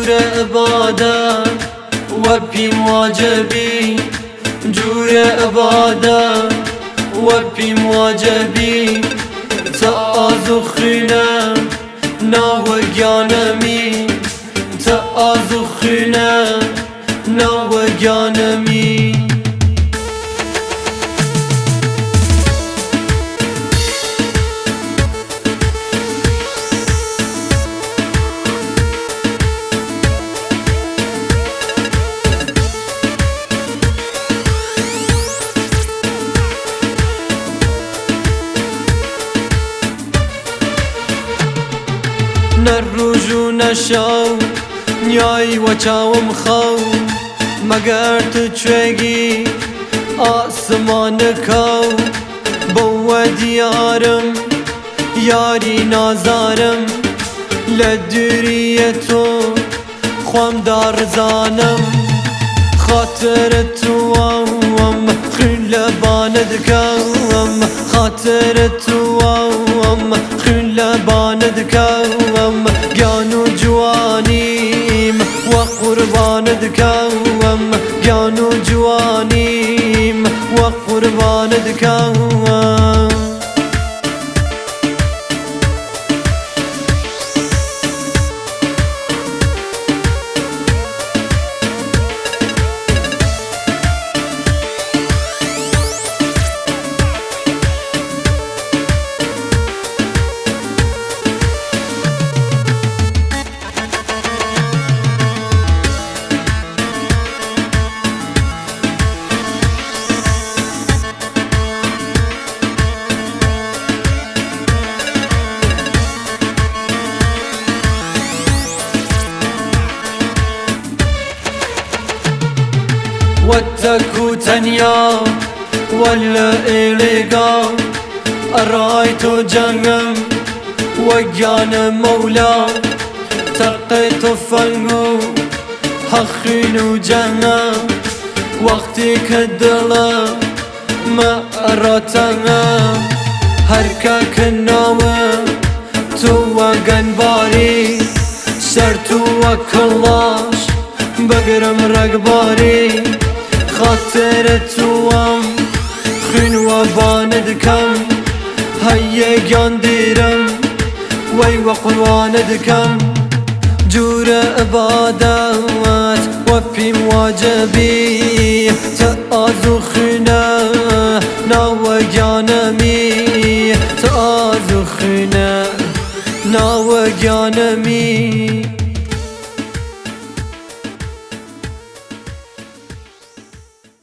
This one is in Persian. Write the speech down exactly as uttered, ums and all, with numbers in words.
جور عبادت و پیم واجبی جور عبادت و پیم واجبی تعازو خینه ناو گیانمی تعازو خینه ناو گیانمی نه روز و نه شو نیای و چاوم خو مگر تو چوگی آسمان کو بو دیارم یاری نازارم لدوری تو خوام دار زانم خاطر تو ام خیل باند کم خاطر تو ام خیل باند کم گیانو جوانیم و قرباند کم گیانو جوانیم و قرباند کم وتكو تنيا ولا إليقا أرايت جنم وجان مولا تقيت فنقو حخين جنم وقتي كدلا ما أراتنا هركا كناوة تو جنباري سرتو وكلاش بقرم رقباري خاطر توام خین و باند کم هی گیان دیرم وی و قرباند کم جور عبادت و پیم واجبی تعازو خینه ناو گیانمی تعازو خینه ناو گیانمی